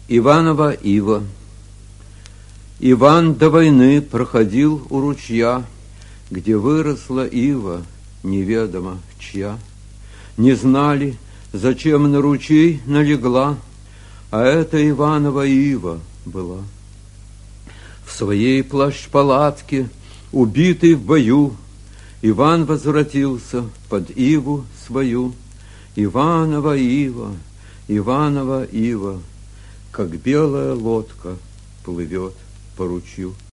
Иванова ива. Иван до войны проходил у ручья, где выросла ива, неведомо чья. Не знали, зачем на ручей налегла, а это Иванова ива была. В своей плащ-палатке, убитый в бою, Иван возвратился под иву свою. Иванова ива, Иванова ива, как белая лодка плывет по ручью.